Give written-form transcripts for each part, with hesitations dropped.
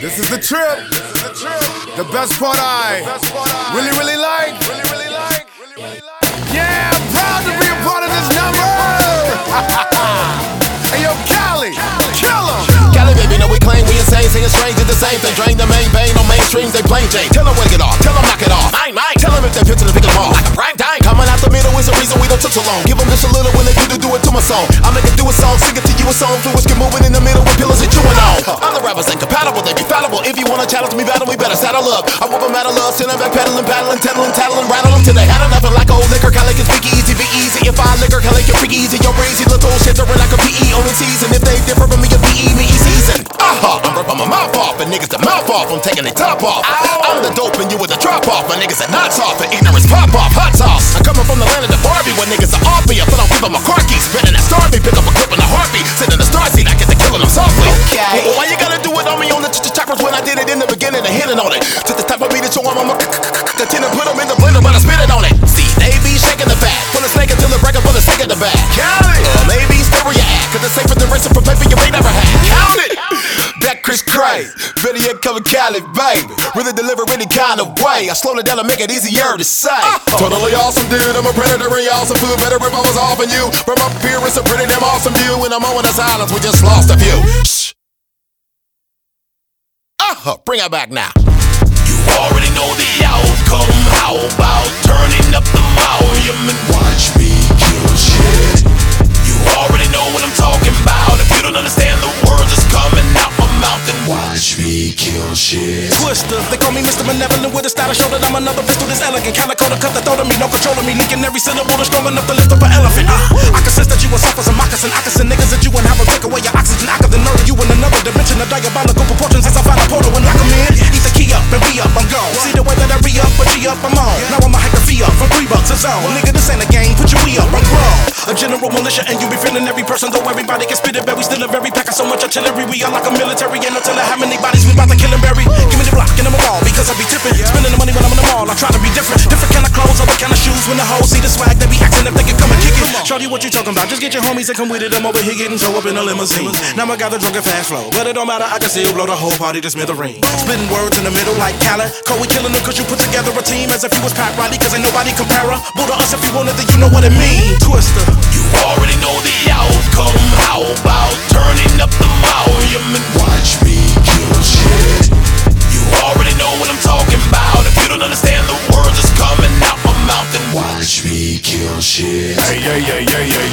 This is the trip. The best part I really like. Yeah, I'm proud to be a part of this number. Hey, yo, Cali, kill 'em. Cali, baby, know we claim we insane, saying strange is the same thing. Drain the main vein on mainstreams, they plain Jane. Tell them where to get off, tell them knock it off. Mine. Tell them if they're pitching to pick them off. Like a prime time. Coming out the middle is the reason we don't took so long. Give them just a little when they do it to my song. I make it do a song, sing it to you a song. Fluids get moving in the middle with pillars and chewing on. Other rappers ain't compatible, they be fallible. If you wanna challenge me, battle, we better saddle up. I whoop them out of love, send them back pedaling, paddling, tattling, rattle them till they had enough. And like old liquor, Cali can speak easy, be easy. If I liquor, Cali can freak easy. You're crazy, little shit, like a PE on the season. If they differ from me, a PE, me season. I'm ripping my mouth off, and niggas the mouth off. I'm taking their top off. I'm the dope, and you with the drop off. My niggas are knots off, and ignorance pop off, hot sauce. I'm coming from the land of the Barbie, where niggas are off me. I don't give them a car key, spinning that star me, pick up a clip in a heartbeat. Sit in the star seat, I get to killing them softly. Okay. Well, why you gotta do it on me on the choppers when I did it in the beginning and hitting on it? To the type of beat that show I'm continue to put them in the blender, but I spit it on it. See, they be shaking the fat, pull the snake until the breaker for the sake of the bag. Count it. Or maybe stay where you at, cause it's safer than racing for paper you may never had. Count it. That Chris Cray, video cover Cali, baby. Really deliver any kind of way. I slow it down to make it easier to say. Totally awesome, dude. I'm a predator and awesome food. Better if I was off on you. From up here, it's a pretty damn awesome view. In a moment of silence, we just lost a few. Shh. Bring it back now. You already know the outcome. How about turning up the volume and watch me kill shit? You already know what I'm talking about. If you don't understand the words that's coming out my mouth, then watch me kill shit. Twister, they call me Mr. Benevolent with a style to show that I'm another pistol that's elegant. Calico to cut the throat of me, no control of me. Leaking every syllable that's strong enough to lift up an elephant. I can sense that you will suffer some moccasin. I can send niggas that you and have a take away your oxygen. I can then murder you in another dimension of diabolical proportions as I find a portal and lock 'em in. Eat the key up and be up, I'm gone. See the way that I re-up, but G-up, I'm on. Now I'ma hack a fee up from $3 a zone. Nigga, this ain't a game, put your we up, I'm grown. A general militia and you be feeling every person, though everybody can spit it, but we still a very pack of so much artillery. We are like a military, and until I have many bodies, we bout to kill and bury. Give me the block and I'm a ball, because I be tipping. Spending the money when I'm in the mall, I try to be different. Different kind of clothes, other kind of shoes. When the hoes see the swag, they be acting if they can come and kick it. Shorty, what you talking about? Just get your homies and come with it. I'm over here getting so up in a limousine. Now I got the drunk and fast flow, but it don't matter, I can still blow the whole party to smithereens. Splitting words in the middle like Cali. We killing them cause you put together a team as if you was Pat Riley, cause ain't nobody compare her. Buddha us if you wanted, then you know what it mean. Twister, you already know the outcome. How about turning up the volume and watch me kill shit? You already know what I'm talking about. If you don't understand the words that's coming out my mouth, then watch me kill shit. Hey, yeah.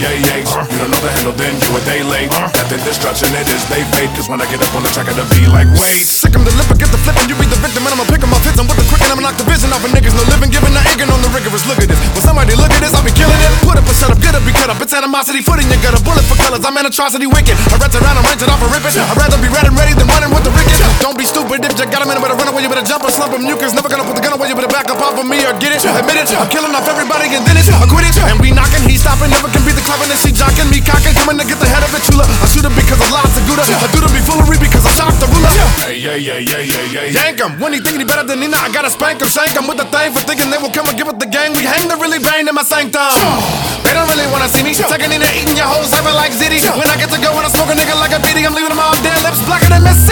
You don't know the handle, then you a day late. That the destruction, it is they fake. Cause when I get up on the track, I gotta be like, wait. Sick 'em the lip, get the flip, and you be the victim. And I'ma pick 'em up, hits 'em with the quick, and I'ma knock the vision off of niggas. No living, giving the egg on the rigorous. Look at this. When somebody look at this, I'll be killing it. Put up a shut up, get up, be cut up. It's animosity, foot in your gut. A bullet for colors, I'm an atrocity wicked. I read around and range it off and rip it. I'd rather be red and ready than running with the wicked. Don't be stupid if you got 'em in, better run away, you better jump or slump 'em. You cause never gonna put the gun away, you better back up off of me or get it. Admit it, I'm killing off everybody and then it's I quit it. And we knocking, he stopping, never can be the cleverness. She jocking, me cocking, coming to get the head of it. Chula, I shoot him because of lots of Gouda. I do to be foolery because I shot the ruler. Hey, yeah. Yank 'em, when he think he better than Nina, I gotta spank 'em, shank 'em with the thing for thinking they will come and give it the gang. We hang the really bang in my sanctum. They don't really wanna see me checking in and eating your whole cyber like Zitty. When I get to go and I smoke a nigga like a beanie, I'm leaving them all dead lips blacker than Miss